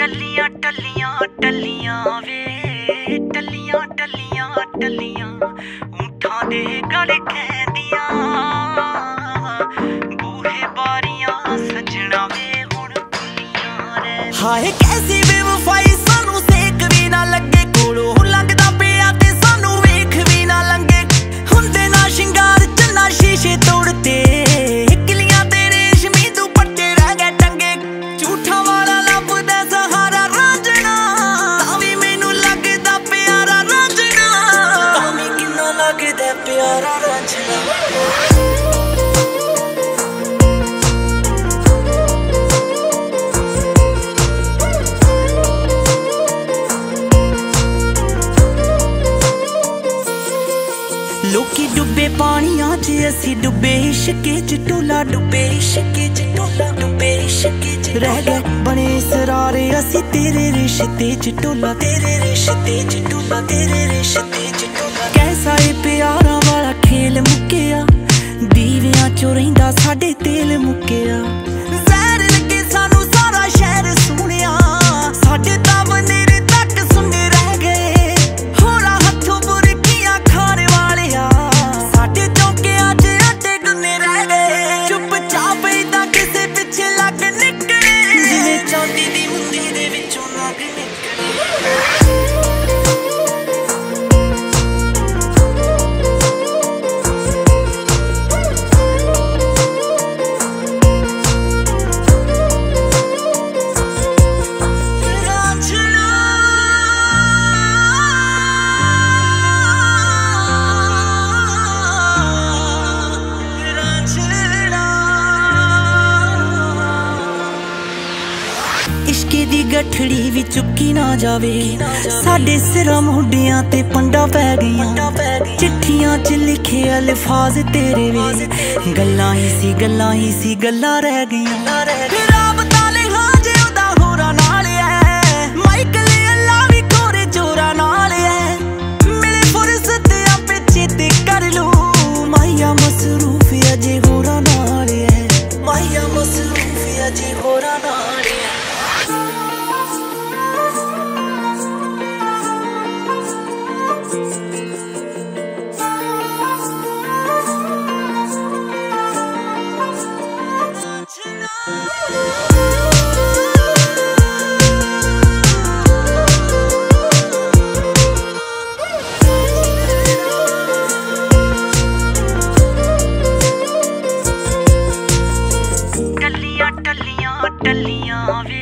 टल्लियां टल्लियां टल्लियां वे टल्लियां टल्लियां टल्लियां ऊठां दे गल कहंदियां बूहे बारियां सजना वे हुण खुलियां रे। हाय कैसी बेवफाई सानू सेक भी ना लगे कोलों लंघदा पिया ते सानू वेख भी ना लंघे हुंदे ना शिंगार चन्ना शीशे तोड़ते किलियां ते रेशमी दुपट्टे रह गए टंगे झूठा वाला लभदा सहारा रांझना तावी मैनू लगदा प्यारा रांझना तावी किन्ना लगदा प्यारा रांझना। लोकी डुबे पानियां च असी डुबे इश्के च टोला डुबे इश्के च टोला डुबे इश्के च रह गए बने सरारे असी तेरे रिश्ते च टोला तेरे रिश्ते च टोला तेरे रिश्ते च टोला। कैसा ए प्यारा वाला खेल मुक्किया दीवियां चो रहिंदा साडे तेल मुक्किया जहर लगे सानू सारा शहर सुनिया साडे तां बनेरे तक सुने रह गए होला हत्थों बुरकियां खाने वालिया साडे चौकियां च आटे गुन्ने रह गए चुपचाप इदां किसे पिछे लग निकले जिवें चांदी दी मुंदी दे विचों लग निकले। इश्के दी गठड़ी भी चुकी ना जावे साडे सिरां मुंडियां ते पंडा पै गईयां चिट्ठियां च लिखे अल्फाज तेरे वे गल्लां ही सी गल्लां रह गईयां। राबता लिखा जे ओदा होरा नाल ऐ माइकल अल्लाह भी कोरे जोरा नाल ऐ मिले फुर्सत आपे चेते कर लो माहिया मसरूफ अजे होरा नाल ऐ माहिया मसरूफ अजे होरा नाल ऐ। टल्लियां टल्लियां टल्लियां